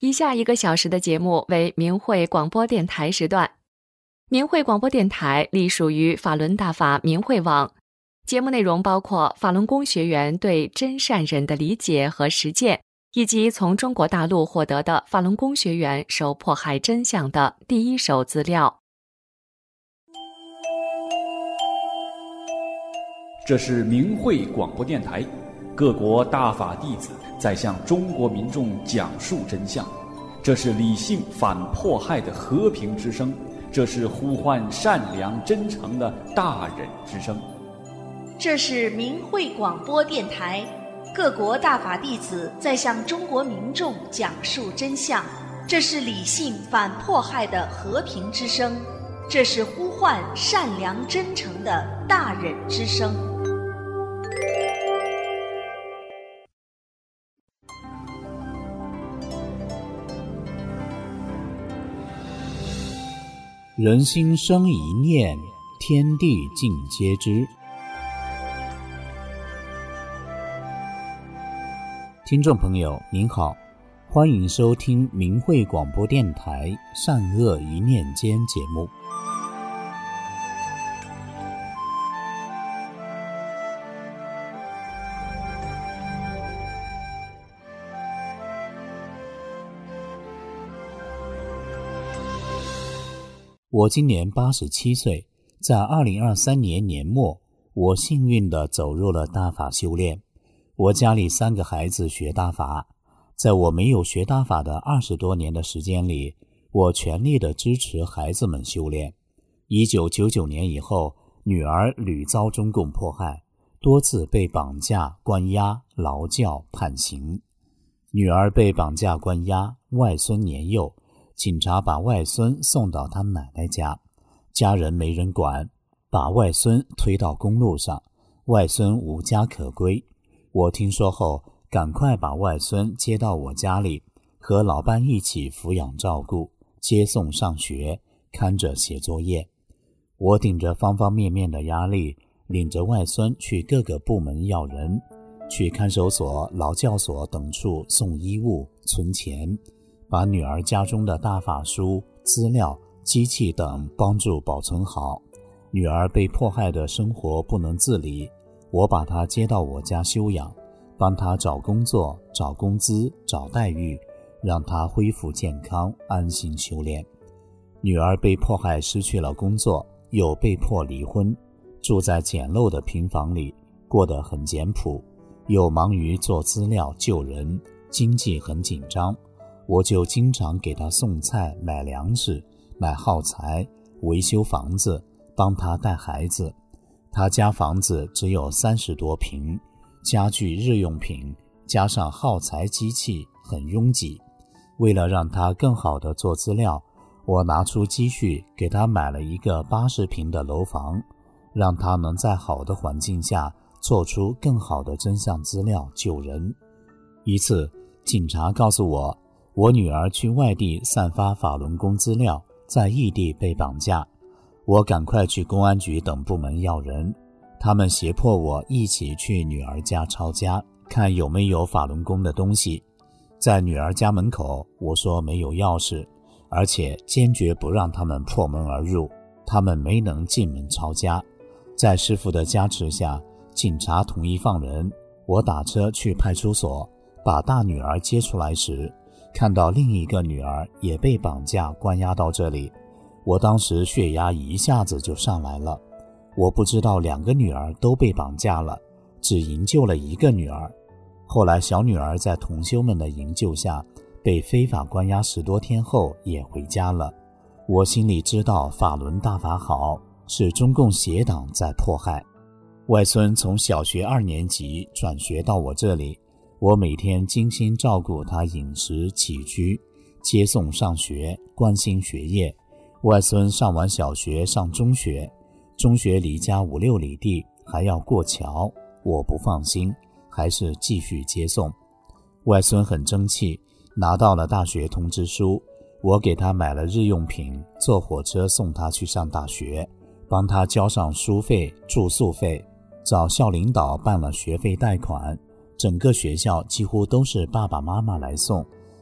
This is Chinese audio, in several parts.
以下1个小时的节目为明慧广播电台时段。明慧广播电台隶属于法轮大法明慧网，节目内容包括法轮功学员对真善忍的理解和实践，以及从中国大陆获得的法轮功学员受迫害真相的第一手资料。 这是明慧广播电台，各国大法弟子在向中国民众讲述真相，这是理性反迫害的和平之声，这是呼唤善良真诚的大忍之声。 这是明慧广播电台，各国大法弟子在向中国民众讲述真相，这是理性反迫害的和平之声，这是呼唤善良真诚的大忍之声。 人心生一念，天地尽皆知。听众朋友您好，欢迎收听明慧广播电台善恶一念间节目。我今年87岁，在2023年年末，我幸运地走入了大法修炼。我家里3个孩子学大法，在我没有学大法的20多年的时间里，我全力地支持孩子们修炼。1999年以后，女儿屡遭中共迫害，多次被绑架、关押、劳教、判刑。女儿被绑架关押，外孙年幼，警察把外孙送到他奶奶家，家人没人管，把外孙推到公路上，外孙无家可归。我听说后，赶快把外孙接到我家里，和老伴一起抚养照顾，接送上学，看着写作业。我顶着方方面面的压力，领着外孙去各个部门要人，去看守所、劳教所等处送衣物、存钱，把女儿家中的大法书、资料、机器等帮助保存好。女儿被迫害的生活不能自理，我把她接到我家休养，帮她找工作、找工资、找待遇，让她恢复健康，安心修炼。女儿被迫害失去了工作，又被迫离婚，住在简陋的平房里，过得很简朴，又忙于做资料救人，经济很紧张。我就经常给他送菜、买粮食、买耗材、维修房子，帮他带孩子。他家房子只有30多平，家具日用品加上耗材机器很拥挤。为了让他更好地做资料，我拿出积蓄给他买了一个80平的楼房，让他能在好的环境下做出更好的真相资料救人。一次，警察告诉我，我女儿去外地散发法轮功资料，在异地被绑架。我赶快去公安局等部门要人，他们胁迫我一起去女儿家抄家，看有没有法轮功的东西。在女儿家门口，我说没有钥匙，而且坚决不让他们破门而入，他们没能进门抄家。在师父的加持下，警察同意放人。我打车去派出所，把大女儿接出来时，看到另一个女儿也被绑架关押到这里，我当时血压一下子就上来了。我不知道2个女儿都被绑架了，只营救了1个女儿。后来小女儿在同修们的营救下，被非法关押10多天后也回家了。我心里知道法轮大法好，是中共邪党在迫害。外孙从小学2年级转学到我这里，我每天精心照顾他饮食起居，接送上学，关心学业。外孙上完小学上中学，中学离家5、6里地，还要过桥，我不放心，还是继续接送。外孙很争气，拿到了大学通知书，我给他买了日用品，坐火车送他去上大学，帮他交上书费、住宿费，找校领导办了学费贷款。整个学校几乎都是爸爸妈妈来送，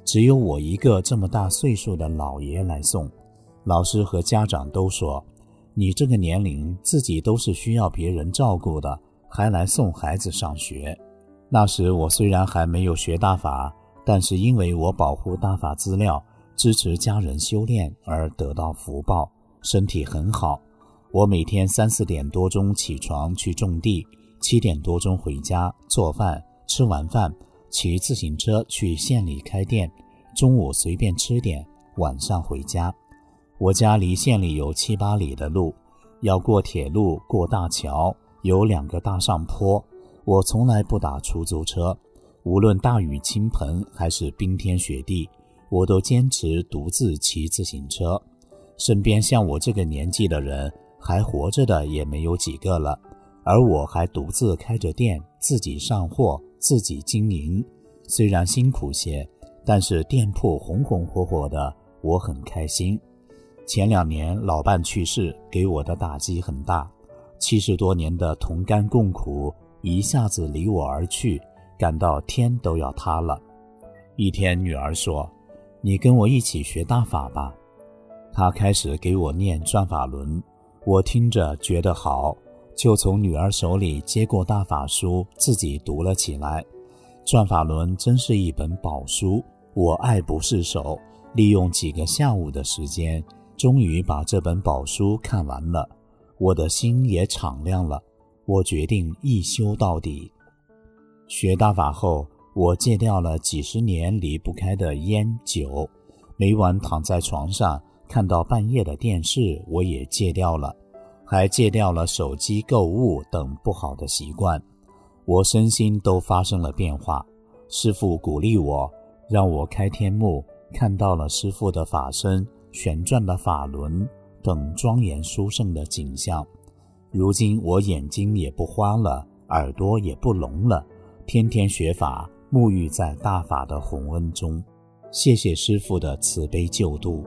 只有我一个这么大岁数的老爷来送。老师和家长都说，你这个年龄自己都是需要别人照顾的，还来送孩子上学。那时我虽然还没有学大法，但是因为我保护大法资料，支持家人修炼而得到福报，身体很好。我每天3、4点多钟起床去种地，7点多钟回家做饭，吃完饭骑自行车去县里开店，中午随便吃点，晚上回家。我家离县里有7、8里的路，要过铁路，过大桥，有2个大上坡。我从来不打出租车，无论大雨倾盆还是冰天雪地，我都坚持独自骑自行车。身边像我这个年纪的人，还活着的也没有几个了，而我还独自开着店，自己上货，自己经营。虽然辛苦些，但是店铺红红火火的，我很开心。前2年老伴去世，给我的打击很大，70多年的同甘共苦一下子离我而去，感到天都要塌了。一天女儿说，你跟我一起学大法吧。她开始给我念转法轮，我听着觉得好，就从女儿手里接过大法书，自己读了起来。转法轮真是一本宝书，我爱不释手，利用几个下午的时间，终于把这本宝书看完了，我的心也敞亮了。我决定一修到底。学大法后，我戒掉了几十年离不开的烟酒，每晚躺在床上看到半夜的电视，我也戒掉了，还戒掉了手机购物等不好的习惯。我身心都发生了变化。师父鼓励我，让我开天目，看到了师父的法身、旋转的法轮等庄严殊胜的景象。如今我眼睛也不花了，耳朵也不聋了，天天学法，沐浴在大法的洪恩中。谢谢师父的慈悲救度。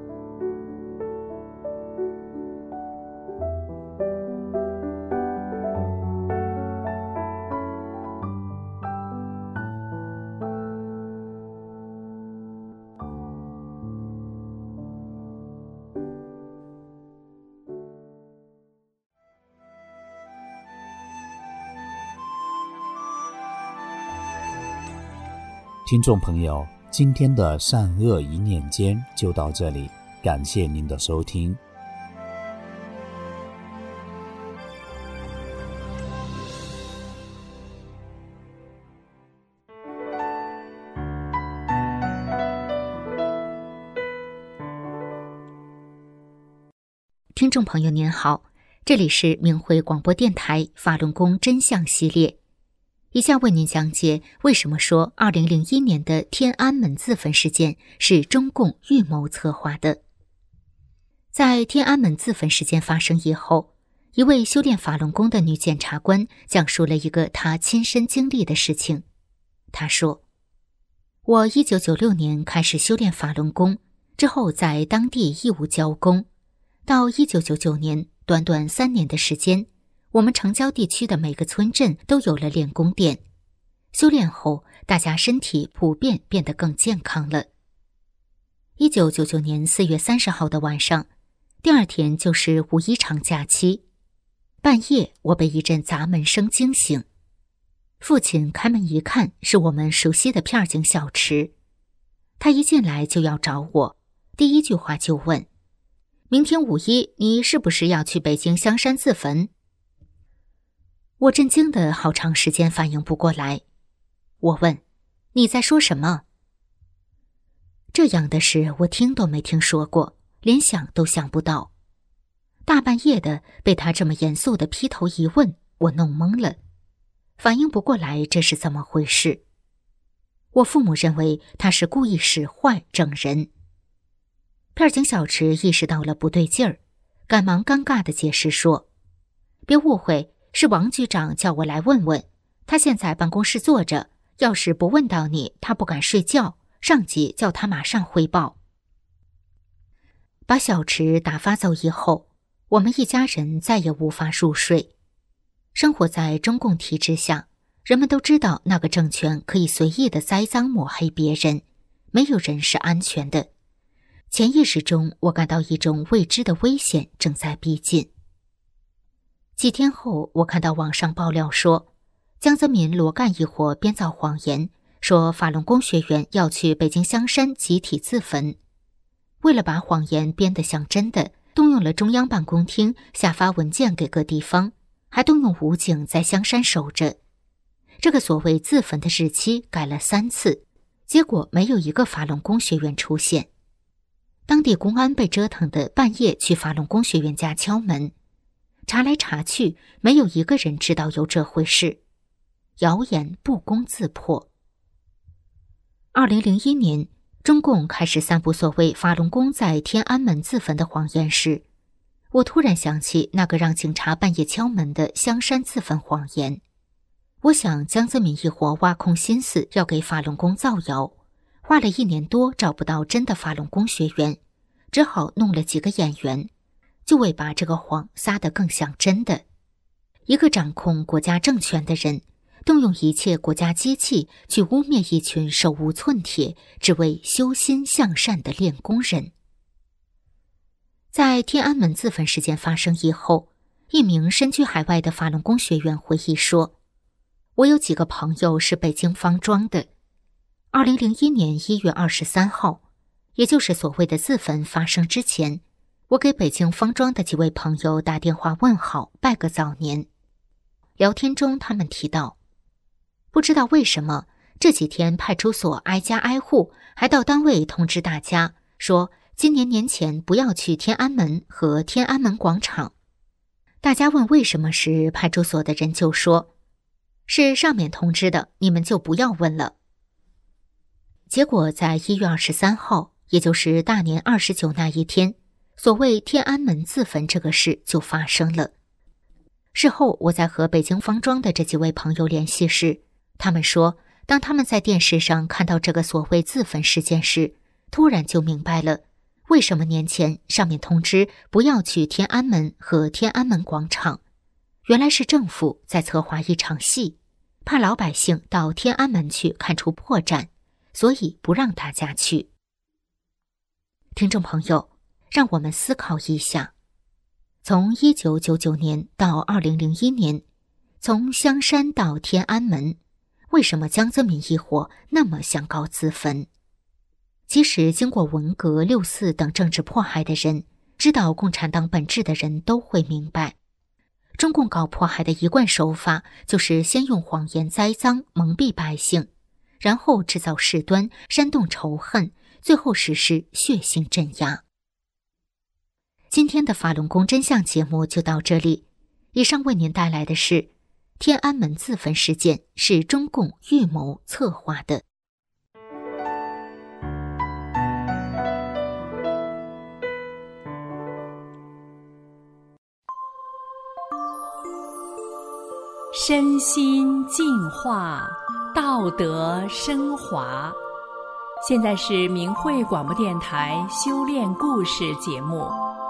听众朋友，今天的善恶一念间就到这里，感谢您的收听。 听众朋友您好，这里是明慧广播电台法轮功真相系列。以下为您讲解为什么说2001年的天安门自焚事件是中共预谋策划的。在天安门自焚事件发生以后，一位修炼法轮功的女检察官讲述了一个她亲身经历的事情。她说，我1996年开始修炼法轮功，之后在当地义务教功，到1999年短短3年的时间，我们城郊地区的每个村镇都有了练功点。修炼后，大家身体普遍变得更健康了。1999年4月30号的晚上，第2天就是五一长假期。半夜，我被一阵砸门声惊醒。父亲开门一看，是我们熟悉的片警小池。他一进来就要找我，第一句话就问：明天五一，你是不是要去北京香山自焚？我震惊的好长时间反应不过来。我问：你在说什么？这样的事我听都没听说过，连想都想不到。大半夜的被他这么严肃的劈头一问，我弄懵了，反应不过来这是怎么回事。我父母认为他是故意使坏整人。片警小池意识到了不对劲儿，赶忙尴尬地解释说：别误会，是王局长叫我来问问，他现在办公室坐着，要是不问到你，他不敢睡觉，上级叫他马上汇报。把小池打发走以后，我们一家人再也无法入睡。生活在中共体制下，人们都知道那个政权可以随意地栽赃抹黑别人， 没有人是安全的。潜意识中，我感到一种未知的危险正在逼近。几天后，我看到网上爆料说，江泽民、罗干一伙编造谎言，说法轮功学员要去北京香山集体自焚。为了把谎言编得像真的，动用了中央办公厅下发文件给各地方，还动用武警在香山守着。这个所谓自焚的日期改了3次，结果没有一个法轮功学员出现。当地公安被折腾的半夜去法轮功学员家敲门，查来查去，没有一个人知道有这回事。谣言不攻自破。2001年，中共开始散布所谓法轮功在天安门自焚的谎言时，我突然想起那个让警察半夜敲门的香山自焚谎言。我想江泽民一伙挖空心思要给法轮功造谣，花了1年多找不到真的法轮功学员，只好弄了几个演员，就为把这个谎撒得更像真的。一个掌控国家政权的人，动用一切国家机器去污蔑一群手无寸铁只为修心向善的练功人。在天安门自焚事件发生以后，一名身居海外的法轮功学员回忆说，我有几个朋友是北京方庄的。2001年1月23号，也就是所谓的自焚发生之前，我给北京方庄的几位朋友打电话问好，拜个早年。聊天中他们提到，不知道为什么这几天派出所挨家挨户，还到单位通知大家说今年年前不要去天安门和天安门广场。大家问为什么时，派出所的人就说，是上面通知的，你们就不要问了。结果在1月23号，也就是大年29那一天，所谓天安门自焚这个事就发生了。事后我在和北京方庄的这几位朋友联系时，他们说，当他们在电视上看到这个所谓自焚事件时，突然就明白了，为什么年前上面通知不要去天安门和天安门广场。原来是政府在策划一场戏，怕老百姓到天安门去看出破绽，所以不让大家去。听众朋友，让我们思考一下，从1999年到2001年，从香山到天安门，为什么江泽民一伙那么想搞自焚？其实经过文革、6四等政治迫害的人，知道共产党本质的人都会明白，中共搞迫害的一贯手法就是先用谎言栽赃蒙蔽百姓，然后制造事端，煽动仇恨，最后实施血腥镇压。今天的法轮功真相节目就到这里，以上为您带来的是天安门自焚事件是中共预谋策划的。 身心净化，道德升华。现在是明慧广播电台修炼故事节目。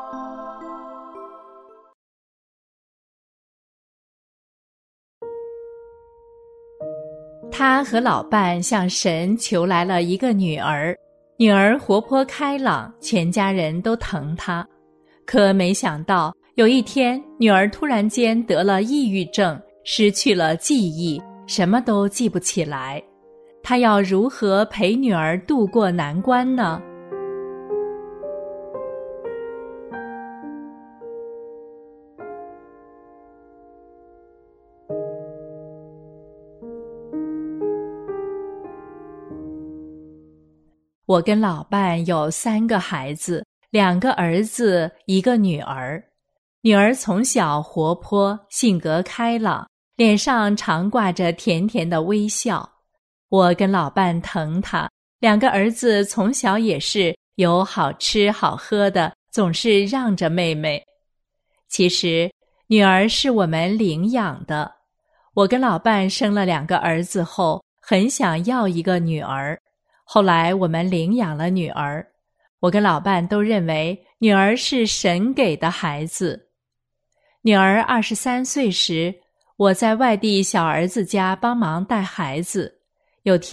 他和老伴向神求来了一个女儿，女儿活泼开朗，全家人都疼她。可没想到有一天，女儿突然间得了抑郁症，失去了记忆，什么都记不起来。他要如何陪女儿度过难关呢？我跟老伴有3个孩子，2个儿子，1个女儿。女儿从小活泼，性格开朗，脸上常挂着甜甜的微笑。我跟老伴疼她，2个儿子从小也是有好吃好喝的，总是让着妹妹。其实女儿是我们领养的，我跟老伴生了2个儿子后，很想要一个女儿。后来我们领养了女儿，我跟老伴都认为女儿是神给的孩子。女儿23岁时，我在外地小儿子家帮忙带孩子。有天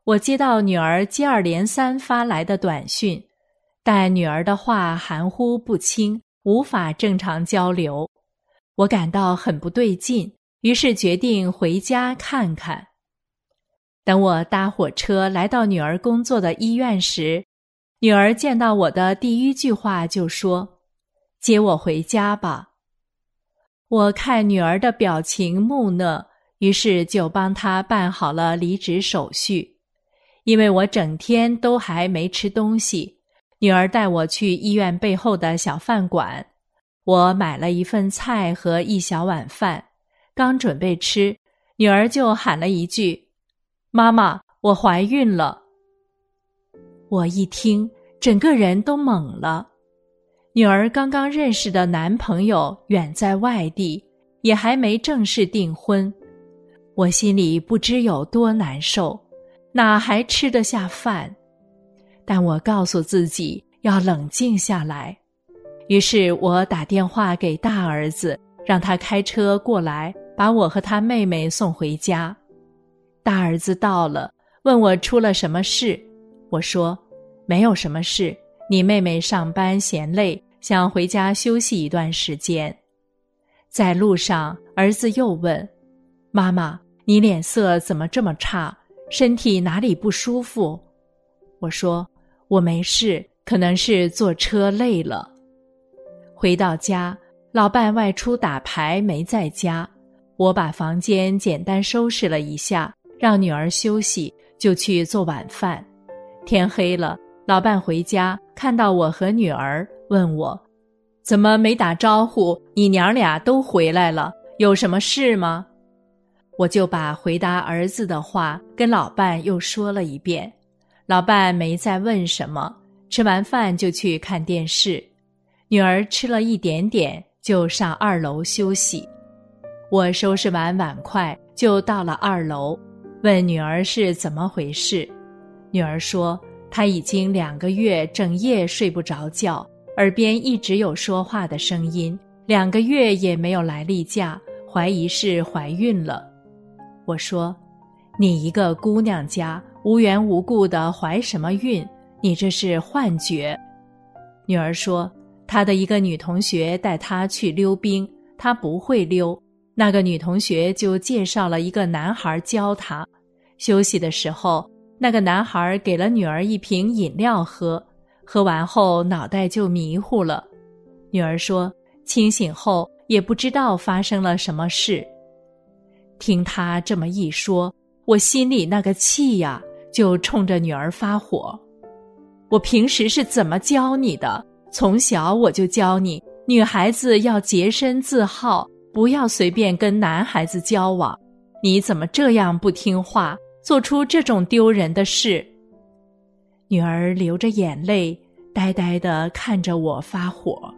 我接到女儿接二连三发来的短讯，但女儿的话含糊不清，无法正常交流。我感到很不对劲，于是决定回家看看。等我搭火车来到女儿工作的医院时，女儿见到我的第一句话就说：“接我回家吧。”我看女儿的表情木讷，于是就帮她办好了离职手续。因为我整天都还没吃东西，女儿带我去医院背后的小饭馆，我买了一份菜和一小碗饭，刚准备吃，女儿就喊了一句：“妈妈，我怀孕了。”我一听，整个人都懵了。女儿刚刚认识的男朋友远在外地，也还没正式订婚。我心里不知有多难受，哪还吃得下饭？但我告诉自己要冷静下来。于是我打电话给大儿子，让他开车过来，把我和他妹妹送回家。大儿子到了，问我出了什么事。我说没有什么事，你妹妹上班嫌累，想回家休息一段时间。在路上，儿子又问：“妈妈，你脸色怎么这么差？身体哪里不舒服？”我说：“我没事，可能是坐车累了。”回到家，老伴外出打牌没在家，我把房间简单收拾了一下，让女儿休息，就去做晚饭。天黑了，老伴回家看到我和女儿，问我：“怎么没打招呼？你娘俩都回来了，有什么事吗？”我就把回答儿子的话跟老伴又说了一遍。老伴没再问什么，吃完饭就去看电视。女儿吃了一点点，就上2楼休息。我收拾完碗筷就到了2楼，问女儿是怎么回事。女儿说她已经2个月整夜睡不着觉，耳边一直有说话的声音，2个月也没有来例假，怀疑是怀孕了。我说：“你一个姑娘家，无缘无故的怀什么孕？你这是幻觉。”女儿说她的一个女同学带她去溜冰，她不会溜，那个女同学就介绍了一个男孩教她。休息的时候，那个男孩给了女儿一瓶饮料喝，喝完后脑袋就迷糊了。女儿说清醒后也不知道发生了什么事。听她这么一说，我心里那个气呀，就冲着女儿发火。我平时是怎么教你的？从小我就教你，女孩子要洁身自好，不要随便跟男孩子交往。你怎么这样不听话，做出这种丢人的事？女儿流着眼泪，呆呆地看着我发火。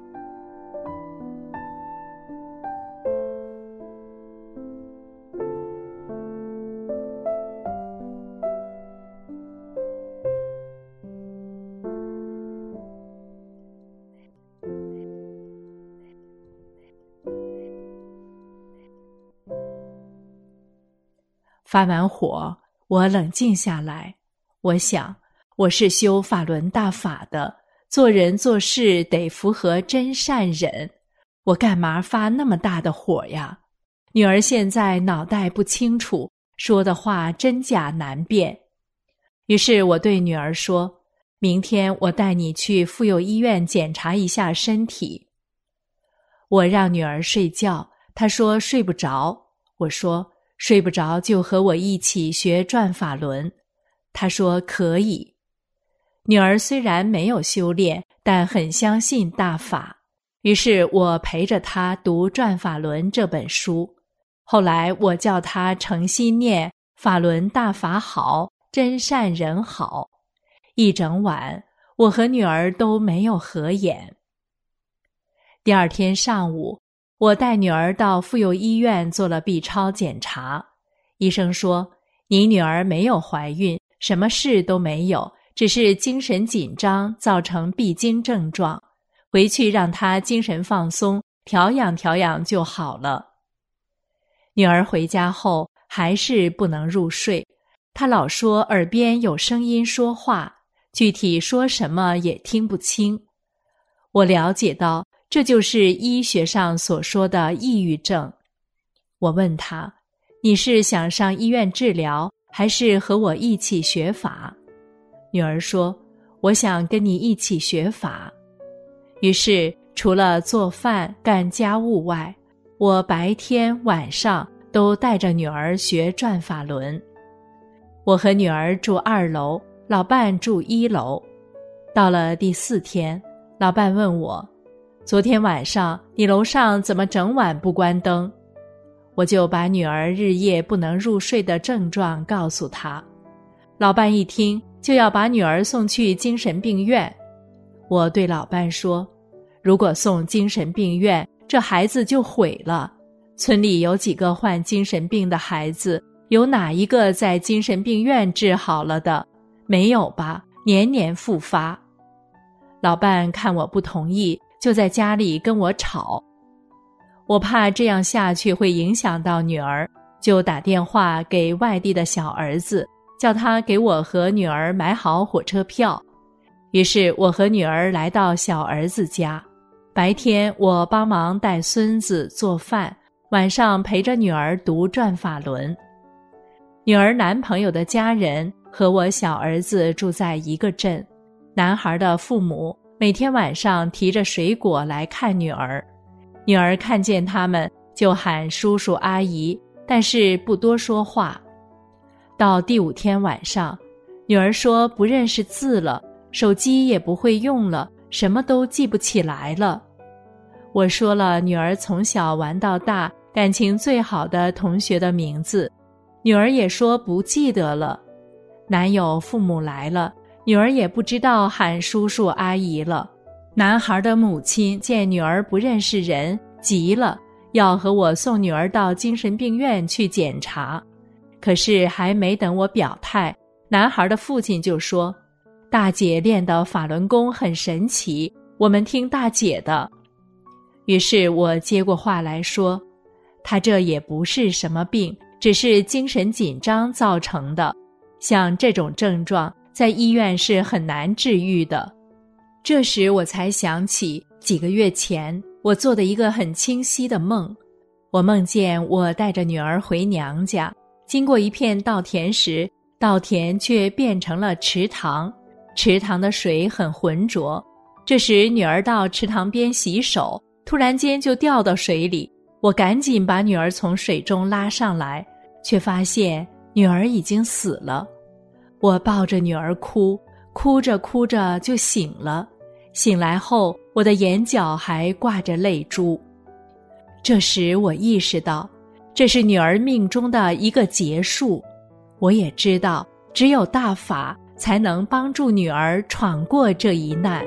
发完火，我冷静下来。我想，我是修法轮大法的，做人做事得符合真善忍。我干嘛发那么大的火呀？女儿现在脑袋不清楚，说的话真假难辨。于是我对女儿说：“明天我带你去妇幼医院检查一下身体。”我让女儿睡觉，她说睡不着。我说睡不着就和我一起学转法轮。她说可以。女儿虽然没有修炼，但很相信大法，于是我陪着她读《转法轮》这本书。后来我叫她诚心念法轮大法好，真善人好。一整晚，我和女儿都没有合眼。第二天上午，我带女儿到妇幼医院做了 B 超检查。医生说，你女儿没有怀孕，什么事都没有，只是精神紧张造成闭经症状，回去让她精神放松，调养调养就好了。女儿回家后还是不能入睡， 他老说耳边有声音说话，具体说什么也听不清。我了解到这就是医学上所说的抑郁症。我问他，你是想上医院治疗，还是和我一起学法？女儿说，我想跟你一起学法。于是除了做饭干家务外，我白天晚上都带着女儿学转法轮。我和女儿住2楼，老伴住1楼。到了第4天，老伴问我，昨天晚上你楼上怎么整晚不关灯？我就把女儿日夜不能入睡的症状告诉他。老伴一听就要把女儿送去精神病院。我对老伴说，如果送精神病院，这孩子就毁了。村里有几个患精神病的孩子，有哪一个在精神病院治好了的？没有吧，年年复发。老伴看我不同意，就在家里跟我吵。我怕这样下去会影响到女儿，就打电话给外地的小儿子，叫他给我和女儿买好火车票。于是我和女儿来到小儿子家，白天我帮忙带孙子做饭，晚上陪着女儿读转法轮。女儿男朋友的家人和我小儿子住在一个镇，男孩的父母每天晚上提着水果来看女儿，女儿看见他们就喊叔叔阿姨，但是不多说话。到第5天晚上，女儿说不认识字了，手机也不会用了，什么都记不起来了。我说了女儿从小玩到大感情最好的同学的名字，女儿也说不记得了。男友父母来了，女儿也不知道喊叔叔阿姨了。男孩的母亲见女儿不认识人，急了，要和我送女儿到精神病院去检查。可是还没等我表态，男孩的父亲就说，大姐练的法轮功很神奇，我们听大姐的。于是我接过话来说，他这也不是什么病，只是精神紧张造成的，像这种症状在医院是很难治愈的。这时我才想起几个月前我做的一个很清晰的梦，我梦见我带着女儿回娘家，经过一片稻田时，稻田却变成了池塘，池塘的水很浑浊。这时女儿到池塘边洗手，突然间就掉到水里，我赶紧把女儿从水中拉上来，却发现女儿已经死了。我抱着女儿哭，哭着哭着就醒了。醒来后，我的眼角还挂着泪珠。这时我意识到，这是女儿命中的一个结束。我也知道，只有大法才能帮助女儿闯过这一难。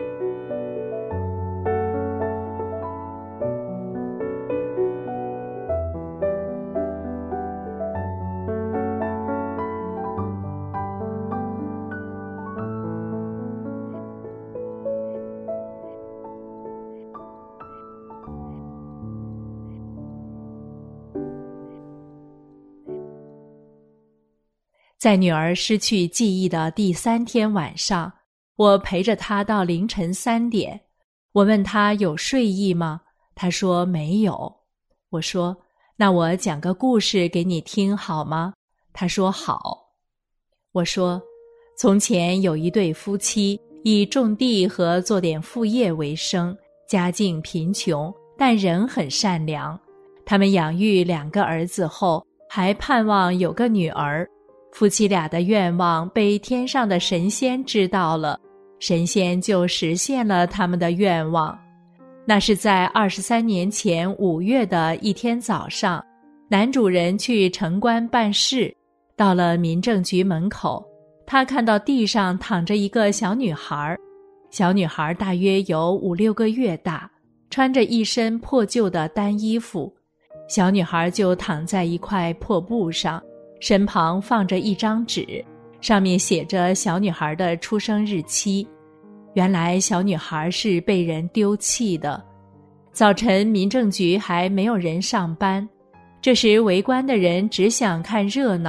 在女儿失去记忆的第3天晚上，我陪着她到凌晨3点。我问她有睡意吗？她说没有。我说，那我讲个故事给你听好吗？她说好。我说，从前有一对夫妻，以种地和做点副业为生，家境贫穷，但人很善良。他们养育2个儿子后，还盼望有个女儿。夫妻俩的愿望被天上的神仙知道了，神仙就实现了他们的愿望。那是在23年前5月的一天早上，男主人去城关办事，到了民政局门口，他看到地上躺着一个小女孩，小女孩大约有5、6个月大，穿着一身破旧的单衣服，小女孩就躺在一块破布上，身旁放着一张纸，上面写着小女孩的出生日期。原来小女孩是被人丢弃的。早晨民政局还没有人上班，这时围观的人只想看热闹，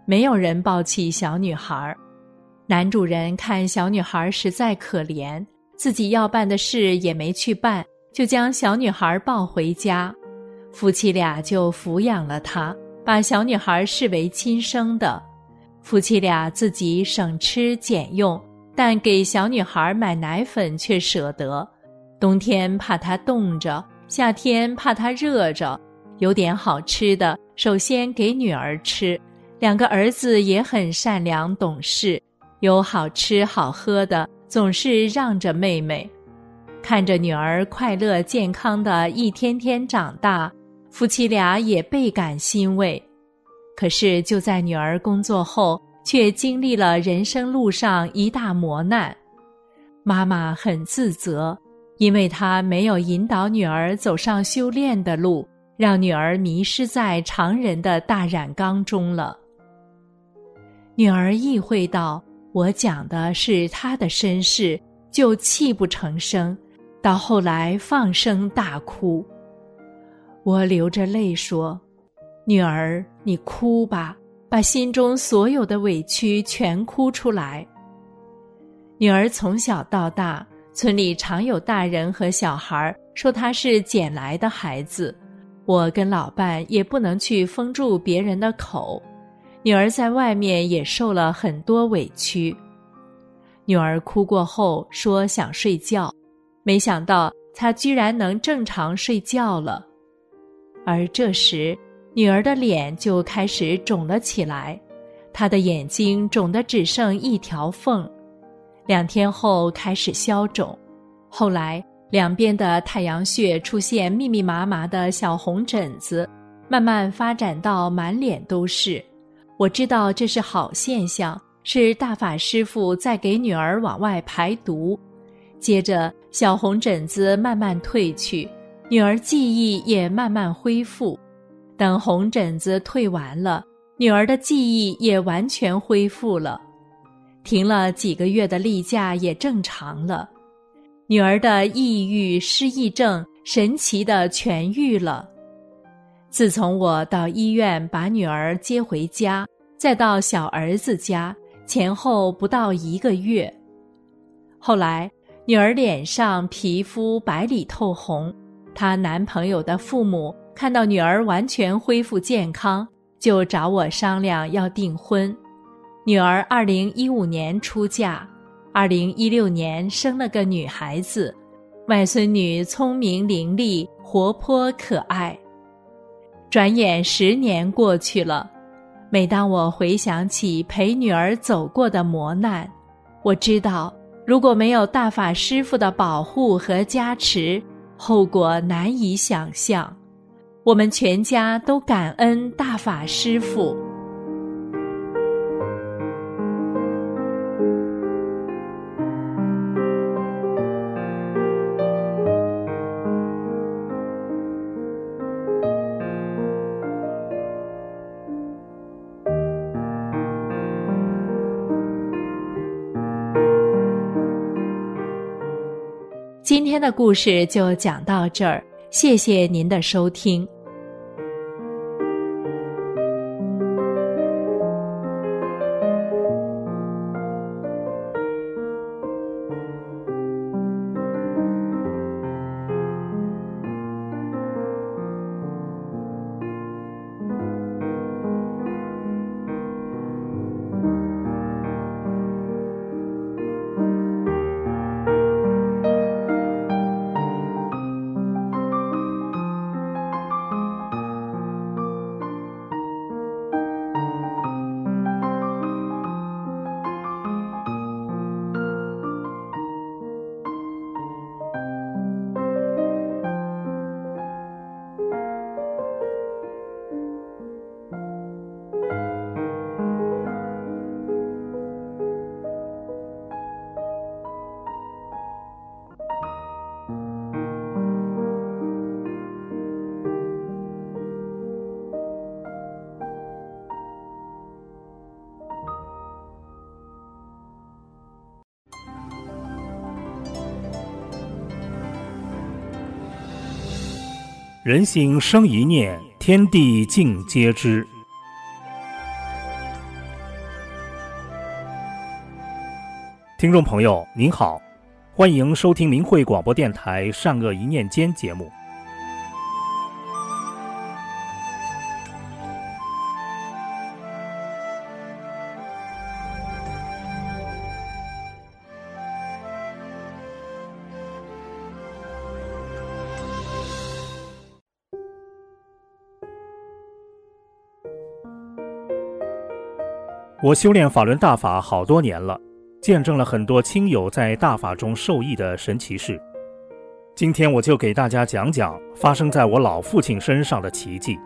没有人抱起小女孩。男主人看小女孩实在可怜，自己要办的事也没去办，就将小女孩抱回家。夫妻俩就抚养了她，把小女孩视为亲生的。夫妻俩自己省吃俭用，但给小女孩买奶粉却舍得。冬天怕她冻着，夏天怕她热着，有点好吃的首先给女儿吃。两个儿子也很善良懂事，有好吃好喝的总是让着妹妹。看着女儿快乐健康的一天天长大，夫妻俩也倍感欣慰。可是就在女儿工作后，却经历了人生路上一大磨难。妈妈很自责，因为她没有引导女儿走上修炼的路，让女儿迷失在常人的大染缸中了。女儿意会到我讲的是她的身世，就泣不成声，到后来放声大哭。我流着泪说：女儿，你哭吧，把心中所有的委屈全哭出来。女儿从小到大，村里常有大人和小孩说她是捡来的孩子，我跟老伴也不能去封住别人的口。女儿在外面也受了很多委屈。女儿哭过后说想睡觉，没想到她居然能正常睡觉了。而这时，女儿的脸就开始肿了起来，她的眼睛肿得只剩一条缝，2天后开始消肿，后来两边的太阳穴出现密密麻麻的小红疹子，慢慢发展到满脸都是。我知道这是好现象，是大法师父在给女儿往外排毒。接着小红疹子慢慢退去，女儿记忆也慢慢恢复。等红疹子退完了，女儿的记忆也完全恢复了。停了几个月的例假也正常了。女儿的抑郁失忆症神奇地痊愈了。自从我到医院把女儿接回家，再到小儿子家，前后不到1个月。后来女儿脸上皮肤白里透红，她男朋友的父母看到女儿完全恢复健康，就找我商量要订婚。女儿2015年出嫁，2016年生了个女孩子，外孙女聪明伶俐，活泼可爱。转眼10年过去了，每当我回想起陪女儿走过的磨难，我知道如果没有大法师父的保护和加持，后果难以想象。我们全家都感恩大法师父。今天的故事就讲到这儿，谢谢您的收听。 人心生一念，天地尽皆知。 听众朋友您好，欢迎收听明慧广播电台善恶一念间节目。我修炼法轮大法好多年了，见证了很多亲友在大法中受益的神奇事。今天我就给大家讲讲发生在我老父亲身上的奇迹。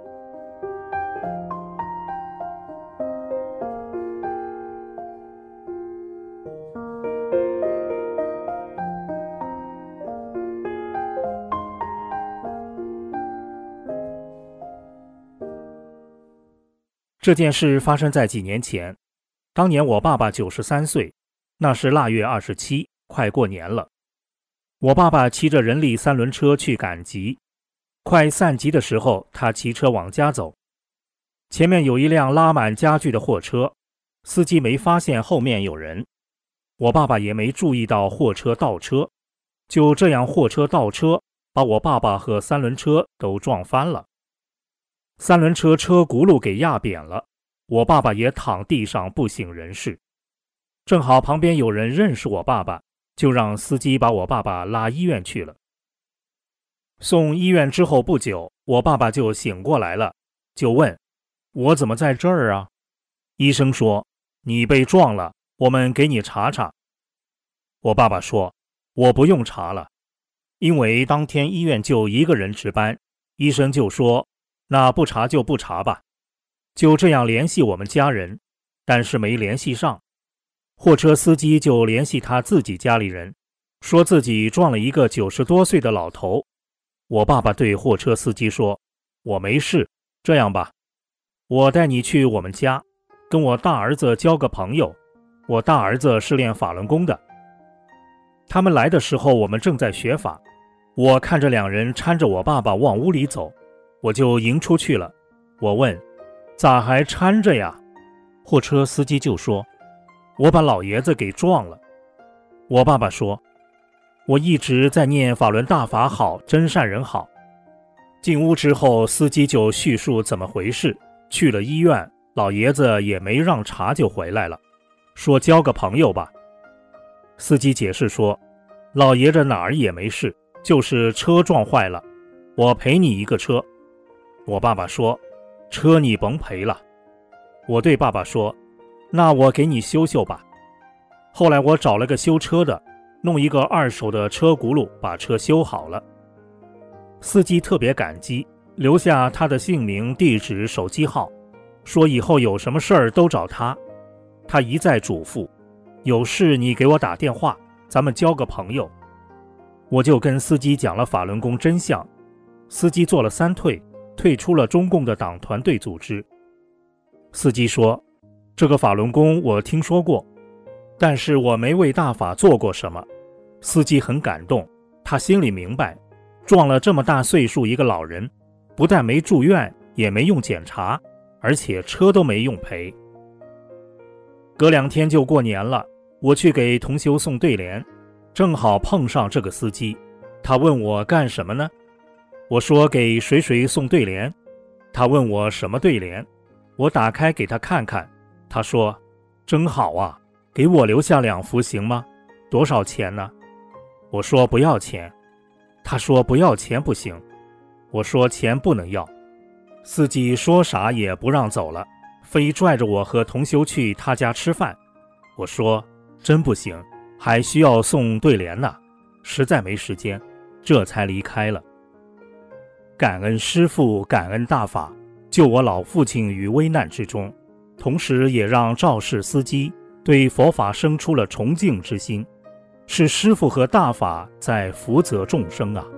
这件事发生在几年前，当年我爸爸93岁，那是腊月27，快过年了。我爸爸骑着人力3轮车去赶集，快散集的时候，他骑车往家走，前面有一辆拉满家具的货车，司机没发现后面有人，我爸爸也没注意到货车倒车，就这样货车倒车，把我爸爸和3轮车都撞翻了。3轮车车轱辘给压扁了，我爸爸也躺地上不省人事。正好旁边有人认识我爸爸，就让司机把我爸爸拉医院去了。送医院之后不久，我爸爸就醒过来了，就问我怎么在这儿啊？医生说你被撞了，我们给你查查。我爸爸说我不用查了，因为当天医院就一个人值班，医生就说那不查就不查吧。就这样联系我们家人，但是没联系上。货车司机就联系他自己家里人，说自己撞了一个90多岁的老头。我爸爸对货车司机说我没事，这样吧，我带你去我们家，跟我大儿子交个朋友，我大儿子是练法轮功的。他们来的时候我们正在学法，我看着两人搀着我爸爸往屋里走，我就迎出去了。我问咋还搀着呀？货车司机就说我把老爷子给撞了。我爸爸说我一直在念法轮大法好，真善人好。进屋之后，司机就叙述怎么回事，去了医院，老爷子也没让查就回来了，说交个朋友吧。司机解释说老爷子哪儿也没事，就是车撞坏了，我赔你一个车。我爸爸说车你甭赔了。我对爸爸说那我给你修修吧。后来我找了个修车的，弄一个2手的车轱辘把车修好了。司机特别感激，留下他的姓名、地址、手机号，说以后有什么事儿都找他。他一再嘱咐有事你给我打电话，咱们交个朋友。我就跟司机讲了法轮功真相，司机做了3退，退出了中共的党团队组织。司机说这个法轮功我听说过，但是我没为大法做过什么。司机很感动，他心里明白，撞了这么大岁数一个老人，不但没住院，也没用检查，而且车都没用赔。隔2天就过年了，我去给同修送对联，正好碰上这个司机，他问我干什么呢？我说给谁谁送对联。他问我什么对联，我打开给他看看，他说真好啊，给我留下2幅行吗？多少钱呢？我说不要钱。他说不要钱不行。我说钱不能要。司机说啥也不让走了，非拽着我和同修去他家吃饭。我说真不行，还需要送对联呢，实在没时间，这才离开了。感恩师父，感恩大法，救我老父亲于危难之中，同时也让肇事司机对佛法生出了崇敬之心，是师父和大法在福泽众生啊。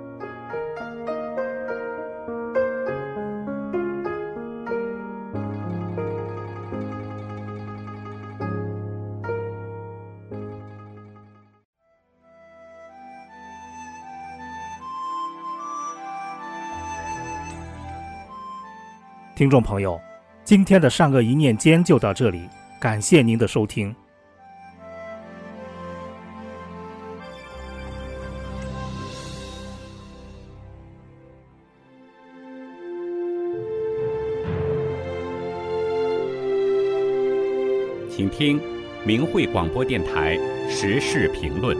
听众朋友，今天的善恶一念间就到这里，感谢您的收听。 请听明慧广播电台时事评论。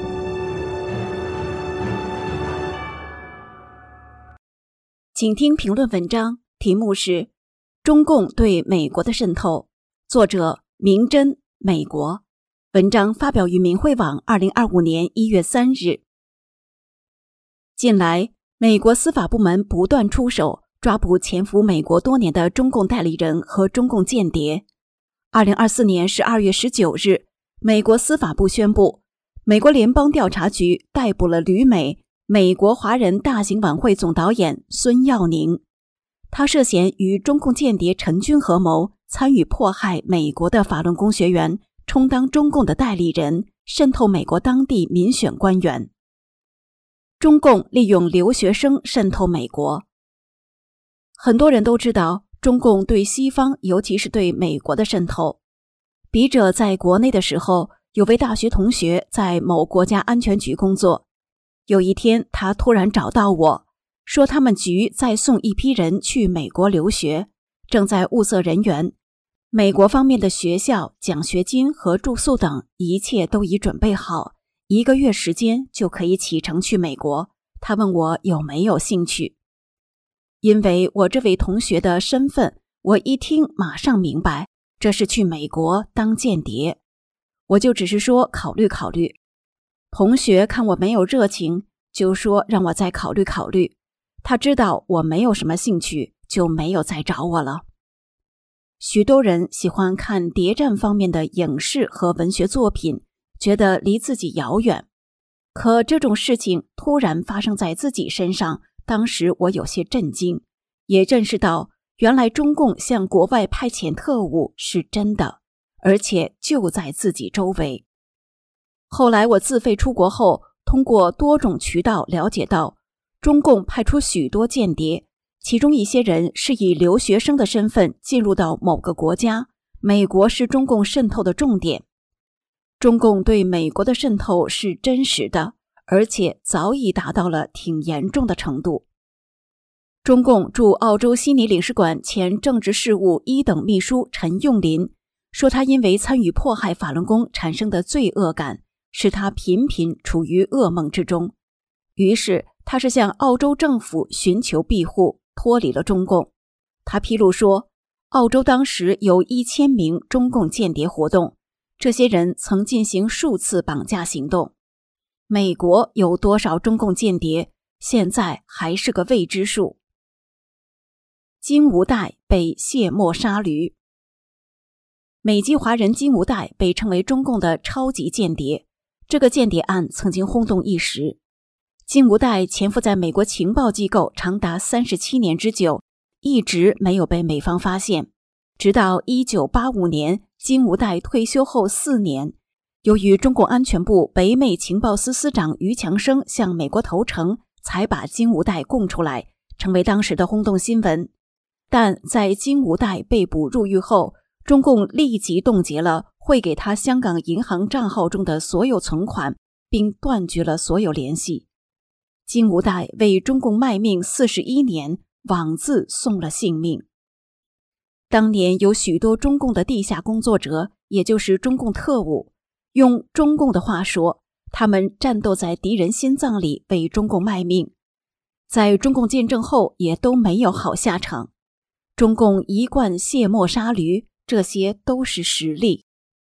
请听评论文章，题目是《中共对美国的渗透》，作者明真，美国。文章发表于明慧网2025年1月3日。近来，美国司法部门不断出手，抓捕潜伏美国多年的中共代理人和中共间谍。2024年12月19日，美国司法部宣布，美国联邦调查局逮捕了旅美国华人大型晚会总导演孙耀宁。他涉嫌与中共间谍陈军合谋，参与迫害美国的法轮功学员，充当中共的代理人，渗透美国当地民选官员。中共利用留学生渗透美国。很多人都知道中共对西方，尤其是对美国的渗透。笔者在国内的时候，有位大学同学在某国家安全局工作。有一天，他突然找到我，说他们局在送一批人去美国留学，正在物色人员。美国方面的学校、奖学金和住宿等一切都已准备好，1个月时间就可以启程去美国。他问我有没有兴趣。因为我这位同学的身份，我一听马上明白，这是去美国当间谍。我就只是说考虑考虑。同学看我没有热情，就说让我再考虑考虑。他知道我没有什么兴趣，就没有再找我了。许多人喜欢看谍战方面的影视和文学作品，觉得离自己遥远。可这种事情突然发生在自己身上，当时我有些震惊，也认识到原来中共向国外派遣特务是真的，而且就在自己周围。后来我自费出国后，通过多种渠道了解到，中共派出许多间谍，其中一些人是以留学生的身份进入到某个国家，美国是中共渗透的重点。中共对美国的渗透是真实的，而且早已达到了挺严重的程度。中共驻澳洲悉尼领事馆前政治事务1等秘书陈用林说，他因为参与迫害法轮功产生的罪恶感，使他频频处于噩梦之中。于是他是向澳洲政府寻求庇护，脱离了中共。他披露说，澳洲当时有1000名中共间谍活动，这些人曾进行数次绑架行动。美国有多少中共间谍，现在还是个未知数。金无代被卸磨杀驴。美籍华人金无代被称为中共的超级间谍，这个间谍案曾经轰动一时。金无代潜伏在美国情报机构长达37年之久，一直没有被美方发现。直到1985年，金无代退休后4年，由于中共安全部北美情报司司长于强生向美国投诚，才把金无代供出来，成为当时的轰动新闻。但在金无代被捕入狱后，中共立即冻结了汇给他香港银行账号中的所有存款，并断绝了所有联系。金无代为中共卖命41年，枉自送了性命。当年有许多中共的地下工作者，也就是中共特务，用中共的话说，他们战斗在敌人心脏里，为中共卖命，在中共建政后也都没有好下场。中共一贯卸磨杀驴，这些都是实例。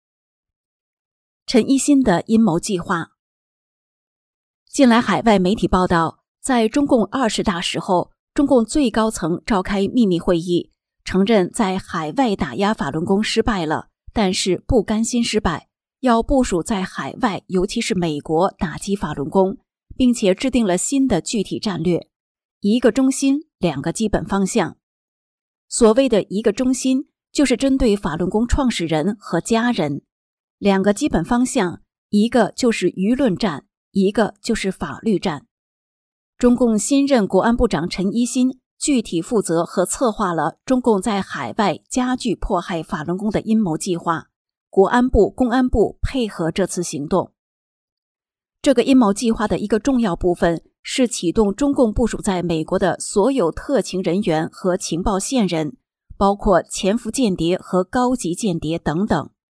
陈一新的阴谋计划。近来海外媒体报道，在中共20大时候，中共最高层召开秘密会议，承认在海外打压法轮功失败了，但是不甘心失败，要部署在海外，尤其是美国打击法轮功，并且制定了新的具体战略，1个中心，2个基本方向。所谓的1个中心，就是针对法轮功创始人和家人；2个基本方向，一个就是舆论战，一个就是法律战。中共新任国安部长陈一新具体负责和策划了中共在海外加剧迫害法轮功的阴谋计划，国安部、公安部配合这次行动。这个阴谋计划的一个重要部分是启动中共部署在美国的所有特情人员和情报线人，包括潜伏间谍和高级间谍等等，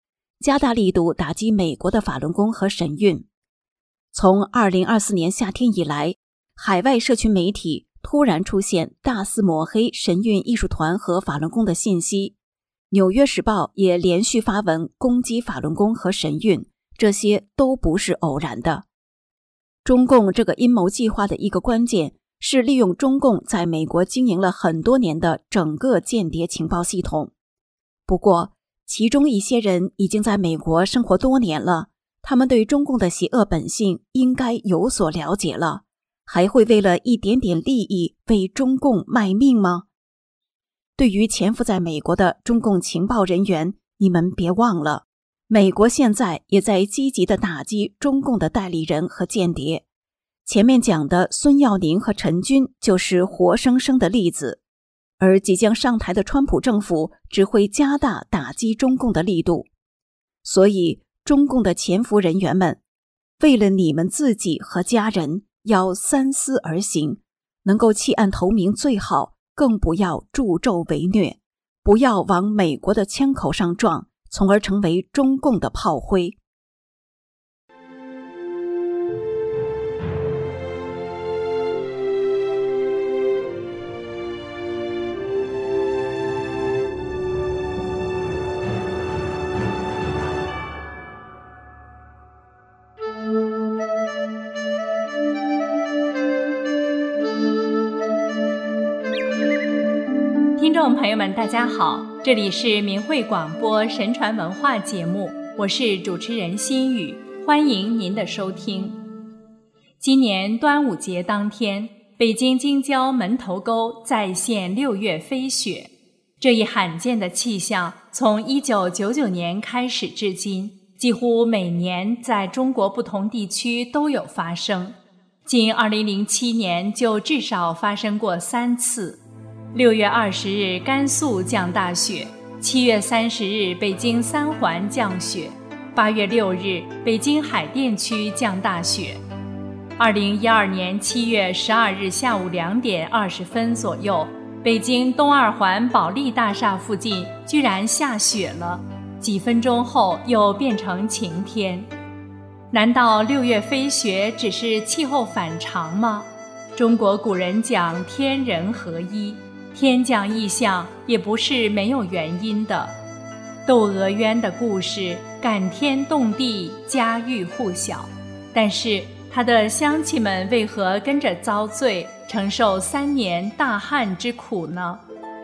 加大力度打击美国的法轮功和神韵。从2024年夏天以来，海外社群媒体突然出现大肆抹黑神韵艺术团和法轮功的信息，纽约时报也连续发文攻击法轮功和神韵，这些都不是偶然的。中共这个阴谋计划的一个关键是利用中共在美国经营了很多年的整个间谍情报系统。不过，其中一些人已经在美国生活多年了，他们对中共的邪恶本性应该有所了解了，还会为了一点点利益为中共卖命吗？对于潜伏在美国的中共情报人员，你们别忘了，美国现在也在积极地打击中共的代理人和间谍。前面讲的孙耀宁和陈军就是活生生的例子，而即将上台的川普政府只会加大打击中共的力度。所以中共的潜伏人员们，为了你们自己和家人，要三思而行，能够弃暗投明最好，更不要助纣为虐，不要往美国的枪口上撞，从而成为中共的炮灰。 听众朋友们，大家好，这里是明慧广播神传文化节目，我是主持人心雨，欢迎您的收听。今年端午节当天，北京京郊门头沟再现6月飞雪，这一罕见的气象从1999年开始至今，几乎每年在中国不同地区都有发生，仅2007年就至少发生过3次。6月20日甘肃降大雪，7月30日北京3环降雪，8月6日北京海淀区降大雪。2012年7月12日下午2点20分左右，北京东2环保利大厦附近居然下雪了，几分钟后又变成晴天。难道6月飞雪只是气候反常吗？中国古人讲天人合一，天降异象也不是没有原因的。窦娥冤的故事感天动地，家喻户晓，但是他的乡亲们为何跟着遭罪，承受3年大旱之苦呢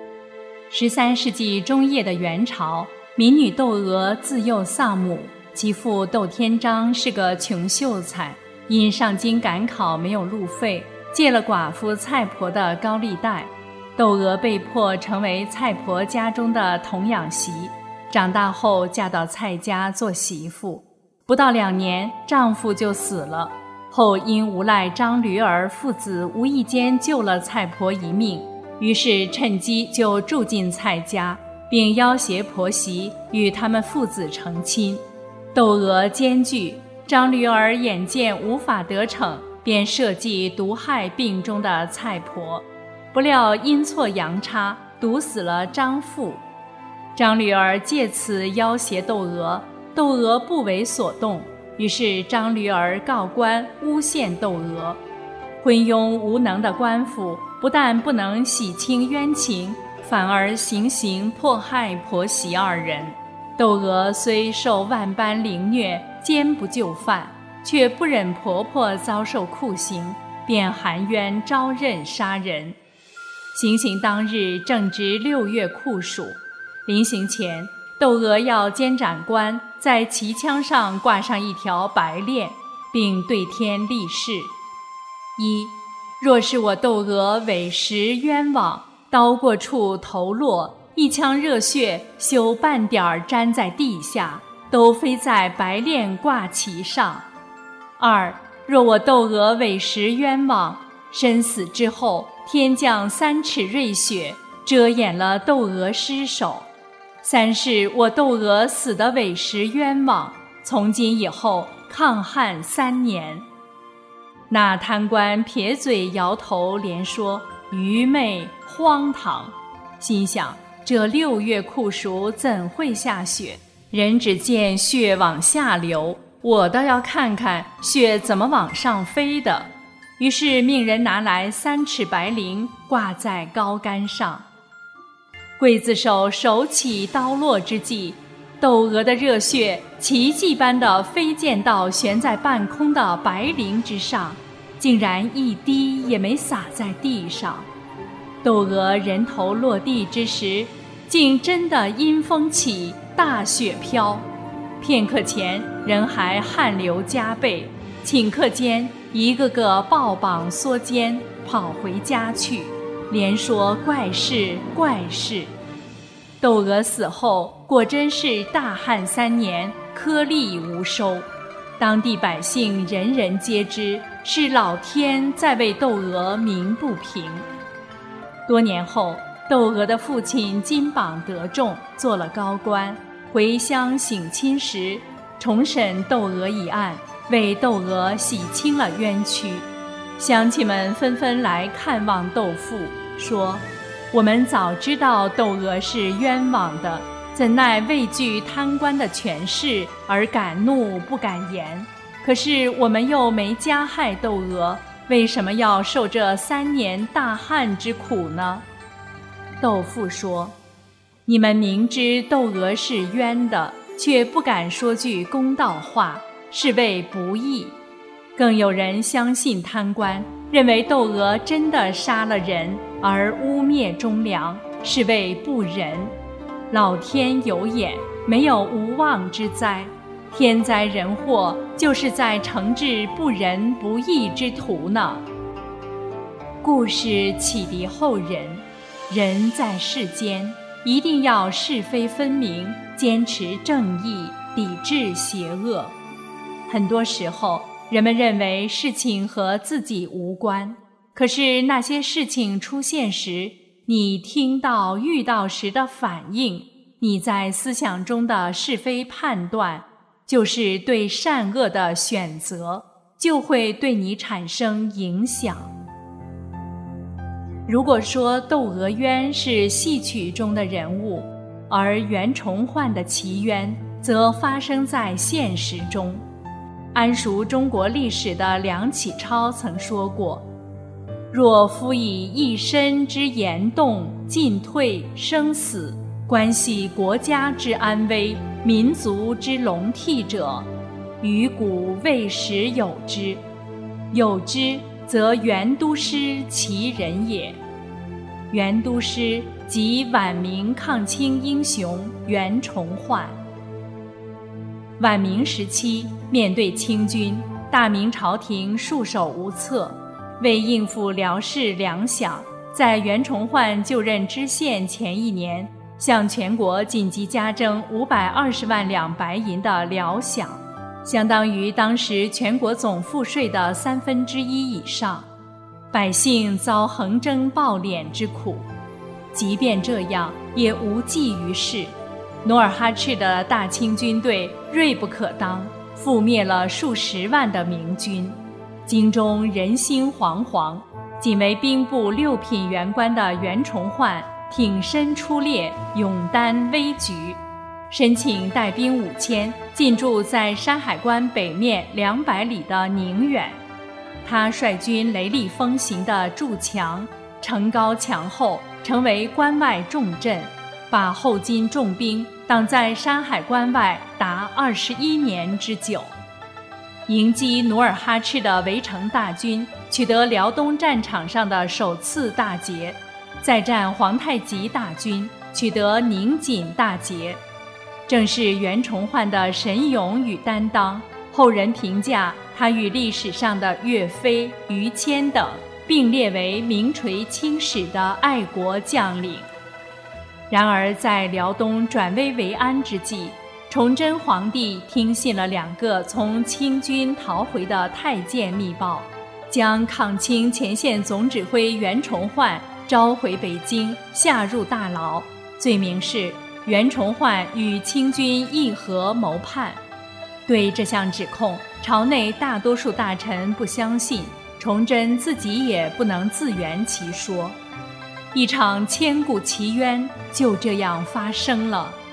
？13世纪中叶的元朝，民女窦娥自幼丧母，其父窦天章是个穷秀才，因上京赶考没有路费，借了寡妇蔡婆的高利贷，窦娥被迫成为蔡婆家中的童养媳，长大后嫁到蔡家做媳妇，不到2年，丈夫就死了。后因无赖张驴儿父子无意间救了蔡婆一命，于是趁机就住进蔡家，并要挟婆媳与他们父子成亲。窦娥艰巨，张驴儿眼见无法得逞，便设计毒害病中的蔡婆，不料阴错阳差，毒死了张父。张驴儿借此要挟窦娥，窦娥不为所动，于是张驴儿告官诬陷窦娥。昏庸无能的官府不但不能洗清冤情，反而行刑迫害婆媳2人。窦娥虽受万般凌虐，坚不就范，却不忍婆婆遭受酷刑，便含冤招认杀人。行刑当日正值6月酷暑，临行前，窦娥要监斩官在旗枪上挂上一条白链，并对天立誓：一，若是我窦娥委实冤枉，刀过处头落，一腔热血休半点沾在地下，都飞在白链挂旗上。2，若我窦娥委实冤枉，身死之后，天降3尺瑞雪，遮掩了窦娥尸首。3是我窦娥死的委实冤枉，从今以后抗旱3年。那贪官撇嘴摇头，连说愚昧荒唐，心想这6月酷暑怎会下雪？ 人只见血往下流，我倒要看看血怎么往上飞的。于是命人拿来3尺白绫，挂在高杆上。刽子手手起刀落之际，窦娥的热血奇迹般地飞溅到悬在半空的白绫之上，竟然一滴也没洒在地上。窦娥人头落地之时，竟真的阴风起，大雪飘。片刻前人还汗流浃背，顷刻间一个个抱膀缩肩，跑回家去，连说怪事怪事。窦娥死后，果真是大旱3年，颗粒无收。当地百姓人人皆知，是老天在为窦娥鸣不平。多年后，窦娥的父亲金榜得中，做了高官，回乡省亲时，重审窦娥一案，为窦娥洗清了冤屈。乡亲们纷纷来看望窦父，说：我们早知道窦娥是冤枉的，怎奈畏惧贪官的权势而敢怒不敢言。可是我们又没加害窦娥，为什么要受这3年大旱之苦呢？窦父说：你们明知窦娥是冤的，却不敢说句公道话，是为不义。更有人相信贪官，认为窦娥真的杀了人，而污蔑忠良，是为不仁。老天有眼，没有无妄之灾，天灾人祸就是在惩治不仁不义之徒呢。故事启迪后人，人在世间一定要是非分明，坚持正义，抵制邪恶。很多时候人们认为事情和自己无关，可是那些事情出现时，你听到遇到时的反应，你在思想中的是非判断，就是对善恶的选择，就会对你产生影响。如果说窦娥冤是戏曲中的人物，而袁崇焕的奇冤则发生在现实中。谙熟中国历史的梁启超曾说过：若夫以一身之言动，进退生死，关系国家之安危，民族之隆替者，于古未时有之。有之，则袁都师其人也。袁都师即晚明抗清英雄袁崇焕。晚明时期，面对清军，大明朝廷束手无策。为应付辽士粮饷，在袁崇焕就任知县前1年，向全国紧急加征520万两白银的辽饷，相当于当时全国总赋税的1/3以上。百姓遭横征暴敛之苦，即便这样，也无济于事。努尔哈赤的大清军队锐不可当，覆灭了数十万的明军。京中人心惶惶，仅为兵部6品员官的袁崇焕挺身出列，勇担危局，申请带兵5000进驻在山海关北面200里的宁远。他率军雷厉风行地筑墙，城高墙厚，成为关外重镇，把后金重兵挡在山海关外达21年之久。迎击努尔哈赤的围城大军，取得辽东战场上的首次大捷，再战皇太极大军，取得宁锦大捷。正是袁崇焕的神勇与担当，后人评价他与历史上的岳飞、于谦等并列为名垂青史的爱国将领。然而在辽东转危为安之际，崇祯皇帝听信了2个从清军逃回的太监密报，将抗清前线总指挥袁崇焕召回北京，下入大牢，罪名是袁崇焕与清军议和谋叛。对这项指控，朝内大多数大臣不相信，崇祯自己也不能自圆其说。一场千古奇冤就这样发生了。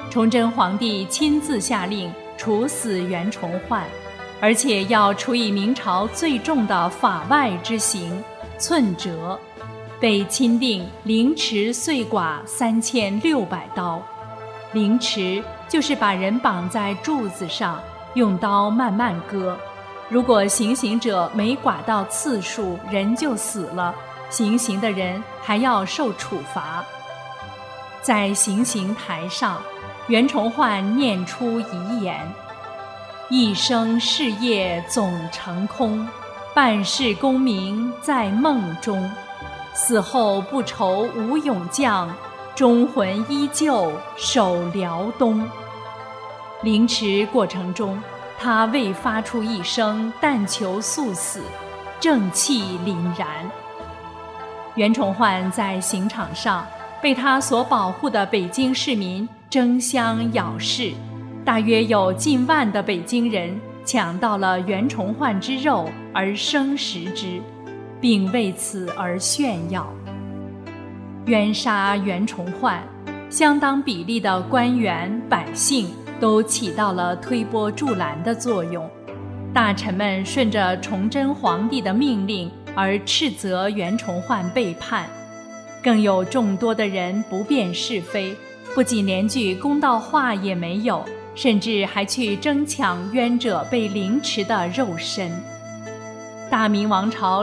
崇祯皇帝亲自下令处死袁崇焕，而且要处以明朝最重的法外之刑寸折，被钦定凌迟碎剮3600刀。凌迟就是把人绑在柱子上，用刀慢慢割。如果行刑者没剮到次数，人就死了，行刑的人还要受处罚。在行刑台上，袁崇焕念出遗言：一生事业总成空，半世功名在梦中，死后不愁无勇将，忠魂依旧守辽东。凌迟过程中，他未发出一声但求速死，正气凛然。袁崇焕在刑场上被他所保护的北京市民争相咬噬，大约有近万的北京人抢到了袁崇焕之肉而生食之，并为此而炫耀。冤杀袁崇焕，相当比例的官员百姓都起到了推波助澜的作用。大臣们顺着崇祯皇帝的命令而斥责袁崇焕背叛，更有众多的人不辨是非，不仅连句公道话也没有，甚至还去争抢冤者被凌迟的肉身。大明王朝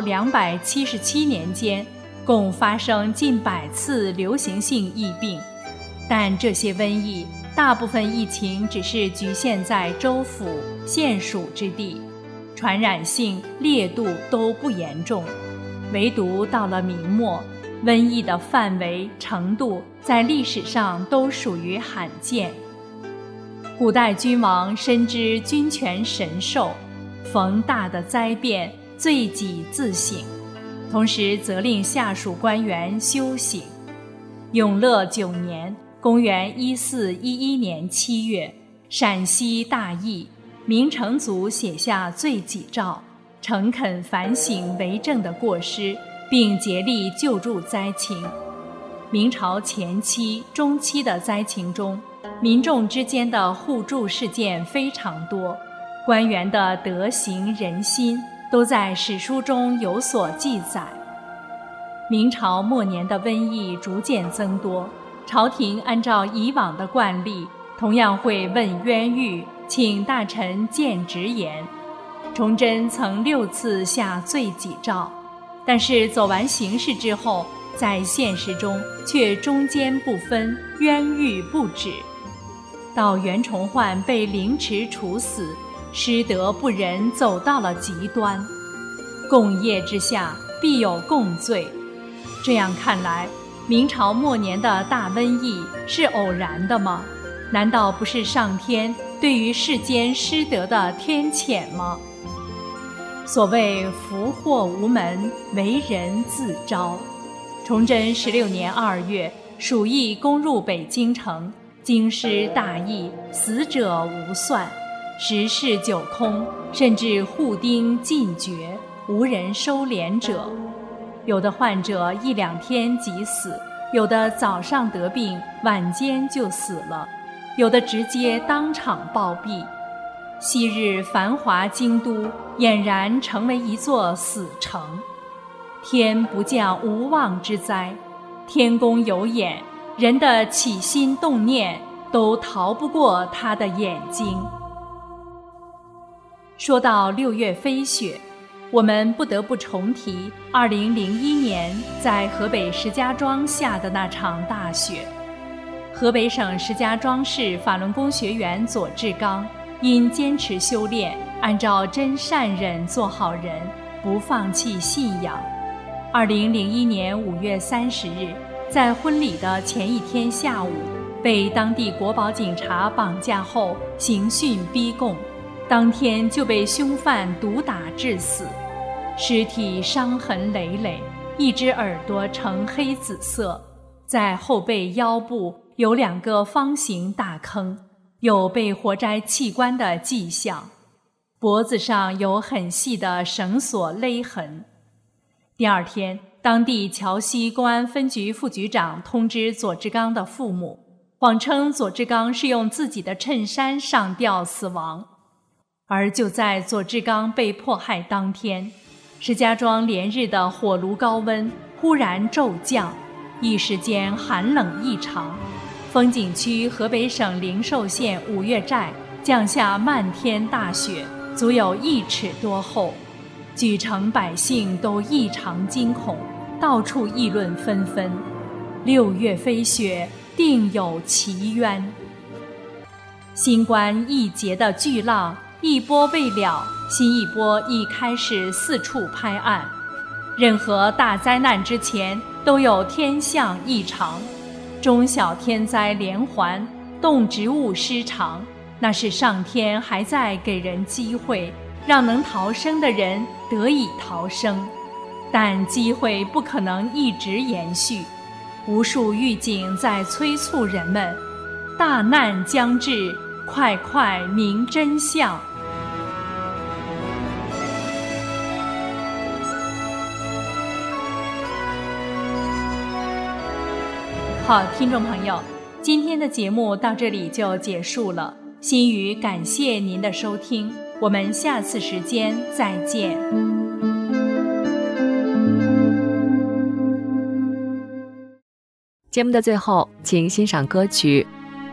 277年间，共发生近100次流行性疫病，但这些瘟疫大部分疫情只是局限在州府、县属之地，传染性、烈度都不严重。唯独到了明末，瘟疫的范围、程度在历史上都属于罕见。古代君王深知君权神授，逢大的灾变，罪己自省，同时责令下属官员修行。永乐9年，公元1411年7月，陕西大疫，明成祖写下罪己诏，诚恳反省为政的过失，并竭力救助灾情。明朝前期、中期的灾情中，民众之间的互助事件非常多，官员的德行仁心都在史书中有所记载。明朝末年的瘟疫逐渐增多，朝廷按照以往的惯例，同样会问冤狱，请大臣见直言。崇祯曾6次下罪己诏，但是走完形式之后，在现实中却中间不分，冤狱不止。到袁崇焕被凌迟处死，失德不仁走到了极端。共业之下必有共罪，这样看来，明朝末年的大瘟疫是偶然的吗？难道不是上天对于世间失德的天谴吗？所谓福祸无门，为人自招。崇祯16年2月，鼠疫攻入北京城，京师大疫，死者无算，10室9空，甚至户丁尽绝，无人收敛者。有的患者1、2天即死，有的早上得病，晚间就死了，有的直接当场暴毙。昔日繁华京都，俨然成为一座死城。天不降无妄之灾，天公有眼，人的起心动念都逃不过他的眼睛。说到6月飞雪，我们不得不重提2001年在河北石家庄下的那场大雪。河北省石家庄市法轮功学员左志刚因坚持修炼，按照真善忍做好人，不放弃信仰。2001年5月30日，在婚礼的前一天下午，被当地国保警察绑架后刑讯逼供，当天就被凶犯毒打致死，尸体伤痕累累，一只耳朵呈黑紫色，在后背腰部有2个方形大坑，有被活摘器官的迹象，脖子上有很细的绳索勒痕。第二天，当地桥西公安分局副局长通知左志刚的父母， 谎称左志刚是用自己的衬衫上吊死亡。而就在左志刚被迫害当天，石家庄连日的火炉高温忽然骤降，一时间寒冷异常。风景区河北省灵寿县五岳寨降下漫天大雪，足有1尺多厚，莒城百姓都异常惊恐，到处议论纷纷。6月飞雪，定有奇冤。新关一劫的巨浪一波未了，新一波已开始四处拍岸。任何大灾难之前都有天象异常，中小天灾连环，动植物失常，那是上天还在给人机会，让能逃生的人得以逃生。但机会不可能一直延续，无数预警在催促人们：大难将至，快快明真相。好，听众朋友，今天的节目到这里就结束了。心语感谢您的收听，我们下次时间再见。 节目的最后，请欣赏歌曲。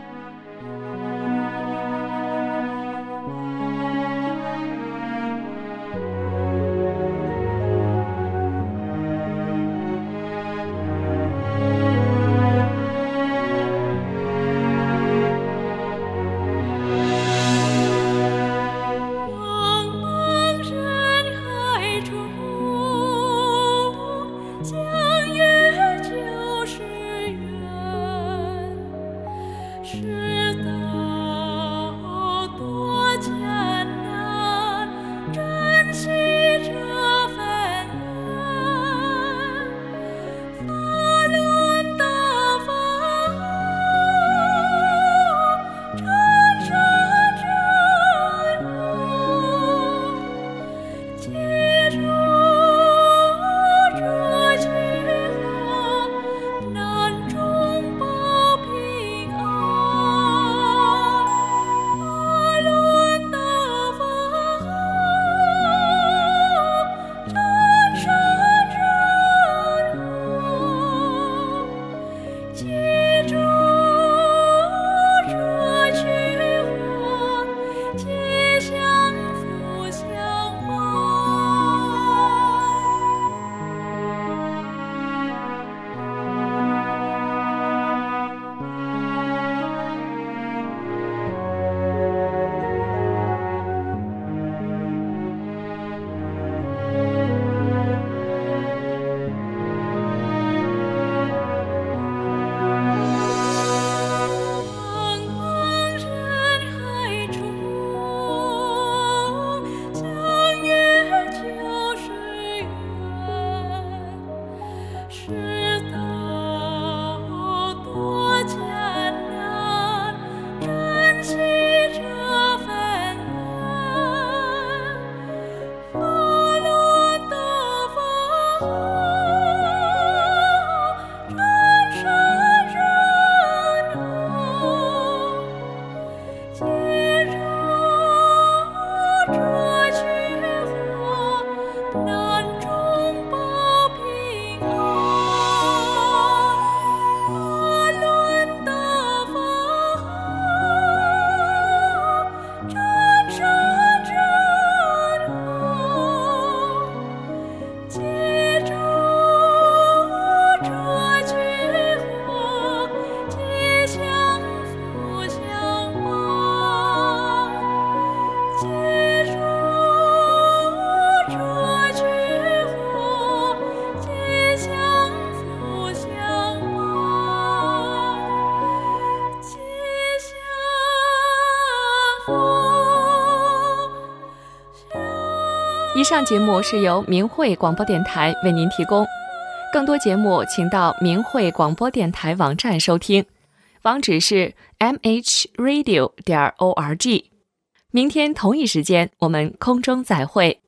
以上节目是由明慧广播电台为您提供，更多节目请到明慧广播电台网站收听，网址是 mhradio.org。明天同一时间我们空中再会。